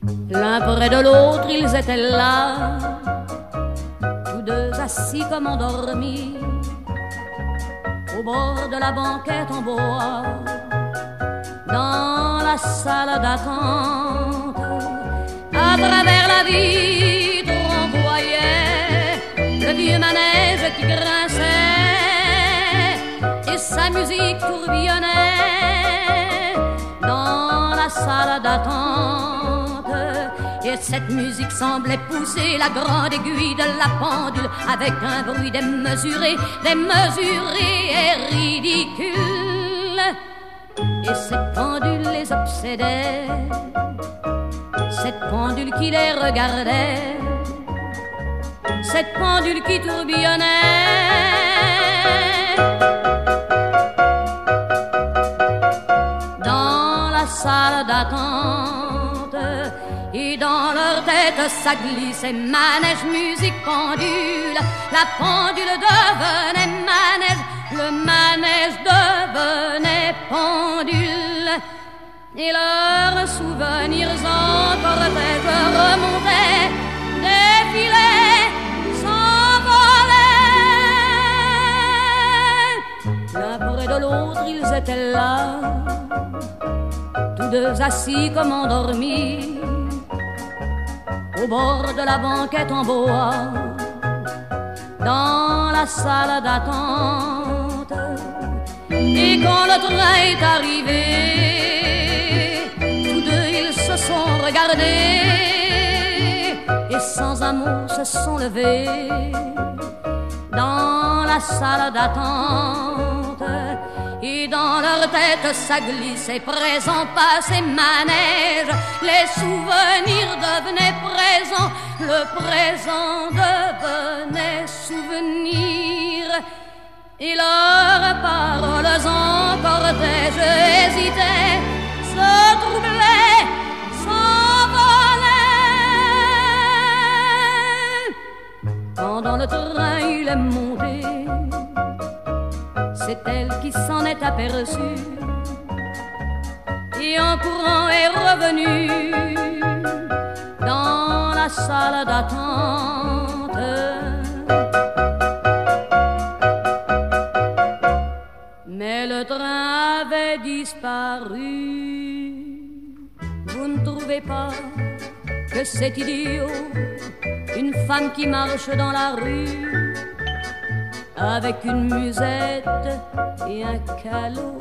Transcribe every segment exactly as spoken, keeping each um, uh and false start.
L'un près de l'autre, ils étaient là, tous deux assis comme endormis, au bord de la banquette en bois, dans la salle d'attente. À travers la vitre, on voyait le vieux manège qui grinçait et sa musique tourbillonnait dans la salle d'attente. Et cette musique semblait pousser la grande aiguille de la pendule avec un bruit démesuré, démesuré et ridicule. Et cette pendule les obsédait, cette pendule qui les regardait, cette pendule qui tourbillonnait dans la salle d'attente. Et dans leur tête ça glissait manège, musique, pendule. La pendule devenait manège, le manège devenait pendule. Et leurs souvenirs en cortège remontaient, défilaient, s'envolaient. L'un près de l'autre, ils étaient là, tous deux assis comme endormis, au bord de la banquette en bois, dans la salle d'attente. Et quand le train est arrivé, tous deux ils se sont regardés et sans un mot se sont levés dans la salle d'attente. Et dans leur tête ça glissait, présent, passé, manège. Les souvenirs devenaient présents, le présent devenait souvenir. Et leurs paroles en cortège hésitaient, se troublaient, s'envolaient. Quand dans le train il est monté, c'est elle qui s'en est aperçue et en courant est revenue dans la salle d'attente. Mais le train avait disparu. Vous ne trouvez pas que c'est idiot, une femme qui marche dans la rue avec une musette et un calot?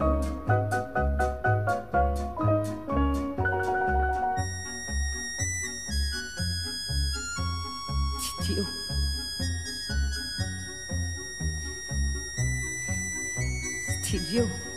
C'est idiot. C'est idiot.